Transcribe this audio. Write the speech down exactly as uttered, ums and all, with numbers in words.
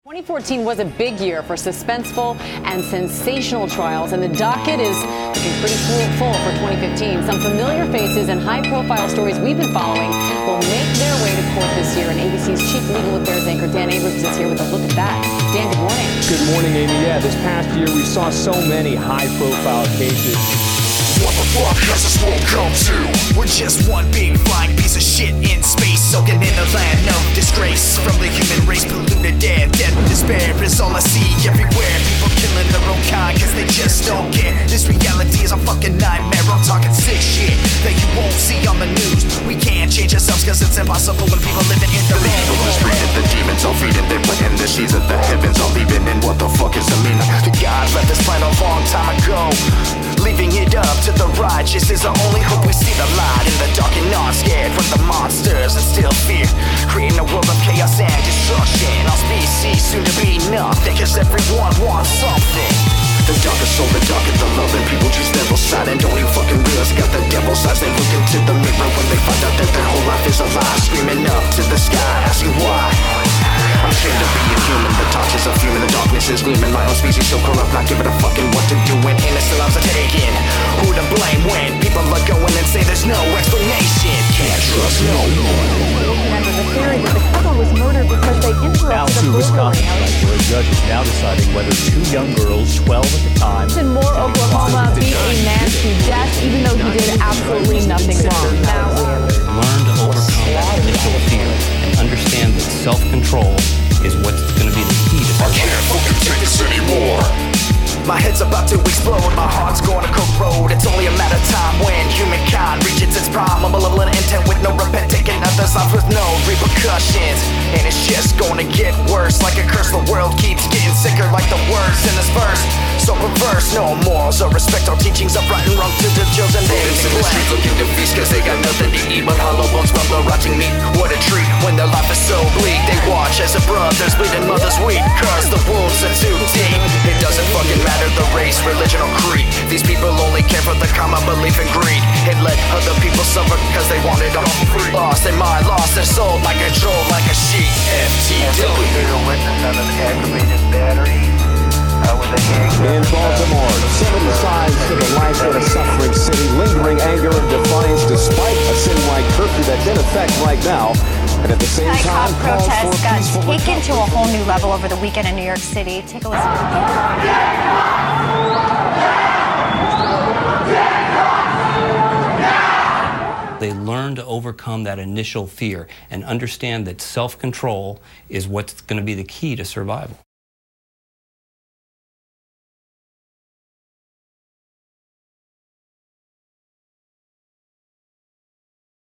twenty fourteen was a big year for suspenseful and sensational trials, and the docket is looking pretty full for twenty fifteen. Some familiar faces and high-profile stories we've been following will make their way to court this year, and A B C's chief legal affairs anchor Dan Abrams is here with a look at that. Dan, good morning. Good morning, Amy. Yeah, this past year we saw so many high-profile cases. What the fuck has this world come to? We're just one big flying piece of shit in space, soaking in the land of disgrace. From the human race polluted dead, death and despair is all I see everywhere. People killing their own kind cause they just don't care. This reality is a fucking nightmare. I'm talking sick shit that you won't see on the news. We can't change ourselves cause it's impossible when people living in their The evil is breeding, the demons all feeding. They planting the seeds of the heavens all leaving. And what the fuck is the meaning? God left this planet a long time ago, leaving it up to the righteous is the only hope. We see the light in the dark and not scared from the monsters and still fear, creating a world of chaos and destruction. Our species soon to be nothing cause everyone wants something. The darkest soul, the darker the love, and people choose devil side and don't even fucking realize they got the devil's eyes. They look into the mirror when they find out that their whole life is a lie, screaming up to the sky, asking why. I'm ashamed of being human, the torches are fuming, the darkness is gleaming. My own species so corrupt, not giving a fucking what to do when innocent lives are taken. Who to blame when people are going and say there's no explanation? Can't trust no one. Under the theory that the couple was murdered because they interrupted Now a to Wisconsin, burglary. where a judge is now deciding whether two young girls, twelve at the time, In Moore, Oklahoma, beat a man to death even though he did absolutely nothing wrong. Now, Learn to overcome that initial fear and understand that self-control is what's going to be the key to I survival. can't fucking take this anymore. My head's about to explode, my heart's going to corrode. It's only a matter of time when humankind reaches its prime. A malevolent intent with no repent, taking others life with no repercussions. And it's just gonna get worse, like a curse. The world keeps getting sicker, like the words in this verse. So perverse, no morals or respect. Our teachings of right and wrong to the children they Bullets in the streets neglect. looking to feast cause they got nothing to eat but hollow bones from the rotting meat. What a treat when their life is so bleak. They watch as their brothers bleed and mothers weep, cause the wounds are too deep. It doesn't fucking matter the race, religion or creed. These people only care for the common belief and greed. It let other people suffer cause they wanted all free. Lost their mind, lost their soul, like control, like a sheep. F T W. in Baltimore, seventy sides to the life of a suffering city, lingering anger and defiance despite a citywide curfew that's in effect right now. And at the same time, Anti-cop calls for protests got peaceful taken to a whole new level over the weekend in New York City. Take a listen. They learn to overcome that initial fear and understand that self-control is what's going to be the key to survival.